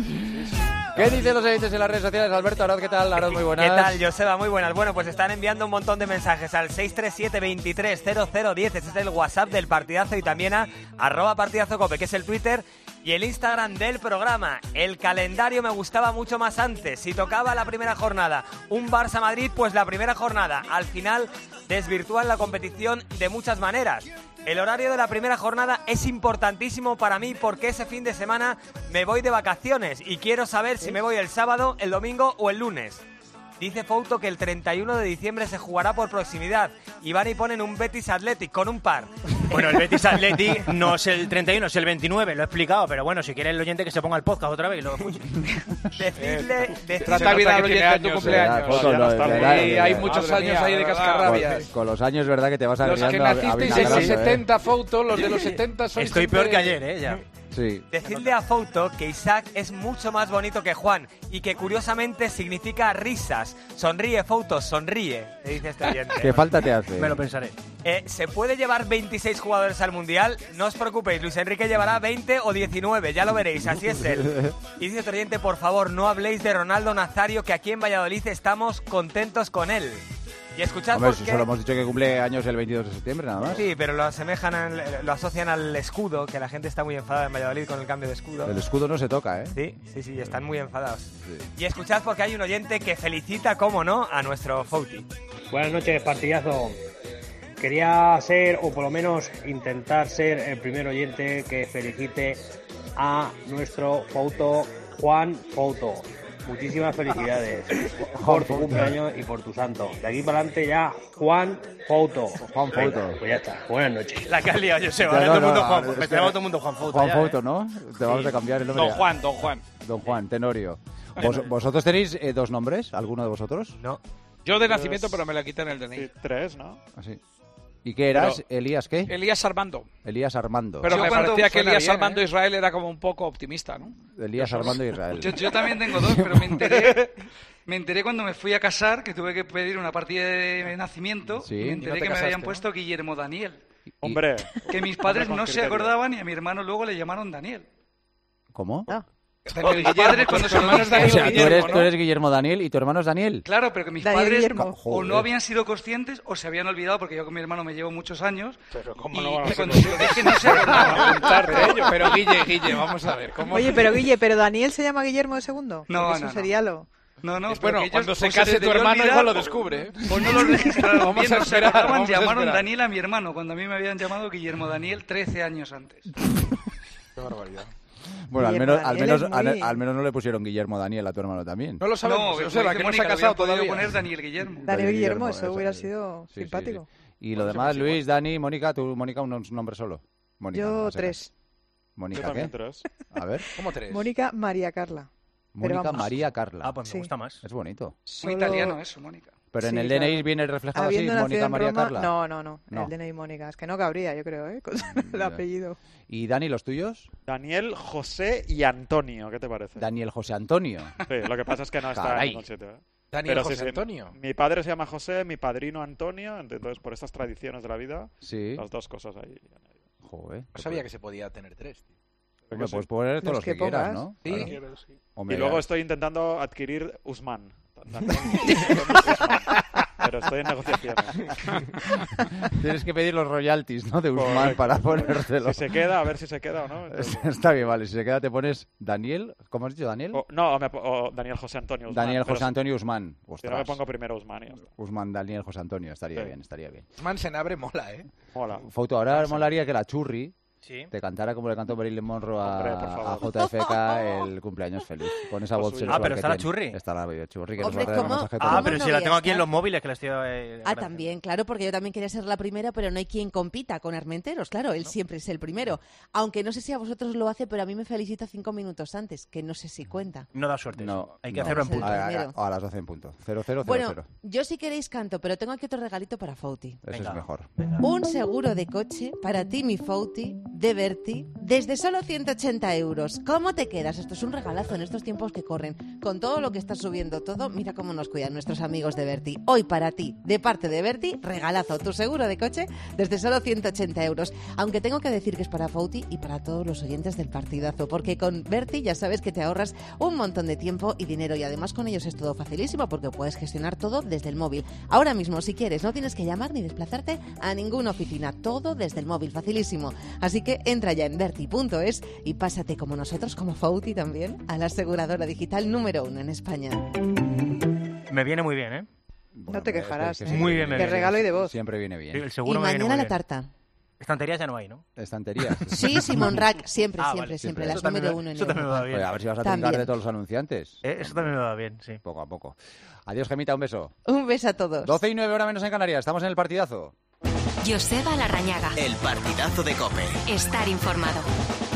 ¿Qué dicen los oyentes en las redes sociales? Alberto, Arad, ¿qué tal? Arad, muy buenas. ¿Qué tal, Joseba? Muy buenas. Bueno, pues están enviando un montón de mensajes al seis tres siete, veintitrés, cero cero diez. Este es el WhatsApp del Partidazo y también a arroba Partidazo Cope, que es el Twitter y el Instagram del programa. El calendario me gustaba mucho más antes. Si tocaba la primera jornada un Barça-Madrid, pues la primera jornada. Al final desvirtúan la competición de muchas maneras. El horario de la primera jornada es importantísimo para mí porque ese fin de semana me voy de vacaciones y quiero saber si me voy el sábado, el domingo o el lunes. Dice Fouto que el treinta y uno de diciembre se jugará por proximidad y van y ponen un Betis Athletic con un par. Bueno, el Betis Athletic no es el treinta y uno, es el veintinueve, lo he explicado, pero bueno, si quiere el oyente que se ponga el podcast otra vez y lo escuche. Decidle, decidle- Trata bien al que tiene oyente de tu años, cumpleaños. eh. Foto, no, está verdad, Sí, verdad. hay muchos Madre años mía, ahí de de verdad. cascarrabias. Con los años, ¿verdad? Que te vas Los que agregando a- nacisteis en avinagrando, los ¿eh? setenta, Fouto, los de los setenta son Estoy siempre- peor que ayer, ¿eh? Ya. Sí. Decidle a Fouto que Isaac es mucho más bonito que Juan y que curiosamente significa risas. Sonríe, Fouto, sonríe, le dice este oyente. ¿Qué falta te hace? Me lo pensaré. Eh, ¿Se puede llevar veintiséis jugadores al Mundial? No os preocupéis, Luis Enrique llevará veinte o diecinueve, ya lo veréis, así es él. Y dice otro oyente, por favor, no habléis de Ronaldo Nazario, que aquí en Valladolid estamos contentos con él. Y escuchad Hombre, porque... solo hemos dicho que cumple años el veintidós de septiembre, nada más. Sí, pero lo asemejan, al- lo asocian al escudo, que la gente está muy enfadada en Valladolid con el cambio de escudo. El escudo no se toca, ¿eh? Sí, sí, sí, están muy enfadados. Y escuchad porque hay un oyente que felicita, cómo no, a nuestro Fouti. Buenas noches, partidazo. Quería ser, o por lo menos intentar ser, el primer oyente que felicite a nuestro Fouto, Juan Fouto. Muchísimas felicidades por tu cumpleaños y por tu santo. De aquí para adelante ya, Juan Fouto. Juan Venga, Fouto. pues ya está. Buenas noches. La que has liado, Joseba. No, Ahora no, todo el mundo no, Juan es Fouto. que- Te llama todo el mundo Juan Fouto. Juan ya, Fouto, ¿eh? ¿no? Te vamos a cambiar el nombre. Don Juan, Don Juan. Don Juan, Tenorio. ¿Vos- ¿Vosotros tenéis eh, dos nombres? ¿Alguno de vosotros? No. Yo de nacimiento, pero me la quité en el D N I. Sí, tres, ¿no? Así. ¿Y qué eras? Pero- ¿Elías qué? Elías Armando. Elías Armando. Pero Yo me cuando- parecía que suena Elías bien, Armando ¿eh? Israel era como un poco optimista, ¿no? Elías Armando Israel. Yo, yo también tengo dos, pero me enteré, me enteré cuando me fui a casar que tuve que pedir una partida de nacimiento Sí. y me Y no enteré te que me habían casaste, ¿no? puesto Guillermo Daniel. Hombre. Que mis padres Hombre, con no se criterio. acordaban y a mi hermano luego le llamaron Daniel. ¿Cómo? Daniel mis padres cuando se lo O dijeron- sea, tú eres, tú eres Guillermo Daniel y tu hermano es Daniel. Claro, pero que mis Daniel padres Guillermo. o Joder. no habían sido conscientes o se habían olvidado, porque yo con mi hermano me llevo muchos años. Pero ¿cómo y, no van a y ser cuando se lo dije no se acordaban. Pero, pero Guille, Guille, vamos a ver. ¿cómo? Oye, pero Guille, ¿pero Daniel se llama Guillermo de segundo? No, Porque no, eso no. sería lo... No, no, Es pero bueno, que ellos, cuando se o case tu debió hermano, olvidar, igual lo o- descubre, ¿eh? O no lo registraron Vamos bien, a no se esperar, acordaban, vamos a llamaron esperar. Daniel a mi hermano, cuando a mí me habían llamado Guillermo Daniel trece años antes. Qué barbaridad. Bueno, al Guillermo menos, al, Daniel menos, es muy- al, al menos no le pusieron Guillermo Daniel a tu hermano también. No lo sabemos, No, o sea, como la que dice no se ha Mónica, casado hubiera podido todavía. poner Daniel Guillermo. Daniel Guillermo, eso eso hubiera es. sido Sí, sí, simpático. sí. Y lo demás, Luis, Dani, Mónica, tú, Mónica, un nombre solo. Mónica, Yo no sé tres. qué. ¿Mónica Yo también qué? tres. A ver. ¿Cómo tres? Mónica María Carla. Pero Mónica vamos, María Carla. Ah, pues me Sí. gusta más. Es bonito. Muy solo- italiano eso, Mónica. Pero en Sí, el D N I claro. viene reflejado así, Habiendo nacido Mónica en María Roma... Carla. No, no, no. No. El D N I Mónica. Es que no cabría, yo creo, ¿eh? Con el ya. apellido. ¿Y Dani, los tuyos? Daniel, José y Antonio, ¿qué te parece? Daniel José Antonio. Sí, lo que pasa es que no está Caray. en ningún sitio. ¿eh? Daniel Pero sí, José sí, Antonio. Mi padre se llama José, mi padrino Antonio, entonces por estas tradiciones de la vida, Sí. las dos cosas ahí. Joder. No sabía que se podía tener tres, tío. Hombre, sí. puedes poner todos Los los que, que quieras, pongas. ¿no? Sí. Claro. Y Hombre, luego ya. estoy intentando adquirir Usman. Usman. Pero estoy en negociaciones. Tienes que pedir los royalties, ¿no? De Usman Correcto. para ponértelo. Si se queda, a ver si se queda o no. Entonces- Está bien, vale. Si se queda te pones Daniel. ¿Cómo has dicho, Daniel? o- no, o me po- o Daniel José Antonio Usman. Daniel pero José si- Antonio Usman. Si no me Ostras. pongo primero Usman y ya está. Usman Daniel José Antonio. Estaría Sí. bien, estaría bien. Man se abre mola, ¿eh? Hola. Foto, ahora molaría que la Churri Sí. te cantara como le cantó Marilyn Monroe a, Hombre, por favor. a J F K el cumpleaños feliz. Con esa Lo voz suyo. sensual Ah, pero que está la tiene. Churri. Está la video Churri que Hombre, nos va a traer un ¿cómo? mensaje ¿Cómo Ah, todo. pero no si voy la a tengo aquí en estar? los móviles que la estoy... eh, Ah, agradeciendo. también, claro, porque yo también quería ser la primera, pero no hay quien compita con Armenteros, claro, él siempre es el primero. Aunque no sé si a vosotros lo hace, pero a mí me felicita cinco minutos antes, que no sé si cuenta. No da suerte. No, eso. Hay que no. hacerlo en Es el punto. A, a- primero. a las doce en punto. cero cero cero Bueno, cero. yo si queréis canto, pero tengo aquí otro regalito para Fouti. Eso Venga. es mejor. Un seguro de coche para ti, mi Fouti, de Berti, desde solo ciento ochenta euros. ¿Cómo te quedas? Esto es un regalazo en estos tiempos que corren. Con todo lo que está subiendo todo, mira cómo nos cuidan nuestros amigos de Berti. Hoy para ti, de parte de Berti, regalazo tu seguro de coche desde solo ciento ochenta euros. Aunque tengo que decir que es para Fouti y para todos los oyentes del partidazo, porque con Berti ya sabes que te ahorras un montón de tiempo y dinero, y además con ellos es todo facilísimo porque puedes gestionar todo desde el móvil. Ahora mismo, si quieres, no tienes que llamar ni desplazarte a ninguna oficina, todo desde el móvil, facilísimo. Así que entra ya en berti punto es y pásate como nosotros, como Fouti también, a la aseguradora digital número uno en España. Me viene muy bien, ¿eh? No te quejarás. Es ¿eh? Muy bien me De viene. regalo y de voz. Siempre viene bien. El Y seguro me viene mañana muy la bien. tarta. Estanterías ya no hay, ¿no? Estanterías. Sí, Simón Rack, siempre, Ah, siempre, vale, siempre, siempre. las Eso también número me- uno en eso también me va Europa. bien. Oye, a ver si vas a También. trincar de todos los anunciantes. Eh, Eso también me va bien, sí. Poco a poco. Adiós, Gemita, un beso. Un beso a todos. doce y nueve, hora menos en Canarias. Estamos en el partidazo. Joseba Larrañaga. El partidazo de COPE. Estar informado.